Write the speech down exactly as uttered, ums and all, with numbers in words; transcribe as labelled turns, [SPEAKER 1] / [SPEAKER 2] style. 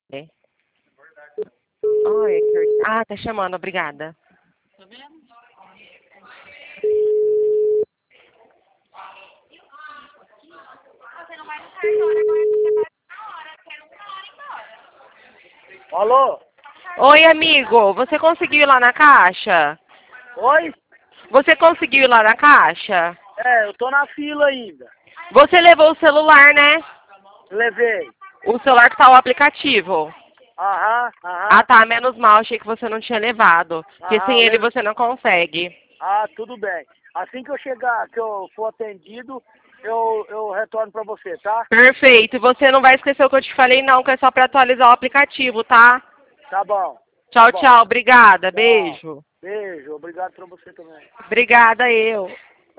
[SPEAKER 1] É. Ai, que... Ah, tá chamando, obrigada.
[SPEAKER 2] Tá vendo?
[SPEAKER 3] Você não vai no cartório agora, você vai na hora, quero uma hora embora.
[SPEAKER 4] Alô?
[SPEAKER 1] Oi, amigo, você conseguiu ir lá na caixa?
[SPEAKER 4] Oi?
[SPEAKER 1] Você conseguiu ir lá na caixa?
[SPEAKER 4] É, eu tô na fila ainda.
[SPEAKER 1] Você levou o celular, né?
[SPEAKER 4] Levei.
[SPEAKER 1] O celular que tá o aplicativo.
[SPEAKER 4] Aham, aham.
[SPEAKER 1] Ah, tá, menos mal, achei que você não tinha levado. Porque
[SPEAKER 4] Aham,
[SPEAKER 1] sem ele
[SPEAKER 4] leve-
[SPEAKER 1] você não consegue.
[SPEAKER 4] Ah, tudo bem. Assim que eu chegar, que eu for atendido, eu, eu retorno pra você, tá?
[SPEAKER 1] Perfeito, e você não vai esquecer o que eu te falei não, que é só pra atualizar o aplicativo, tá?
[SPEAKER 4] Tá bom.
[SPEAKER 1] Tchau,
[SPEAKER 4] Tá bom.
[SPEAKER 1] tchau, obrigada,
[SPEAKER 4] Tchau.
[SPEAKER 1] beijo.
[SPEAKER 4] Beijo, obrigado pra você também.
[SPEAKER 1] Obrigada eu.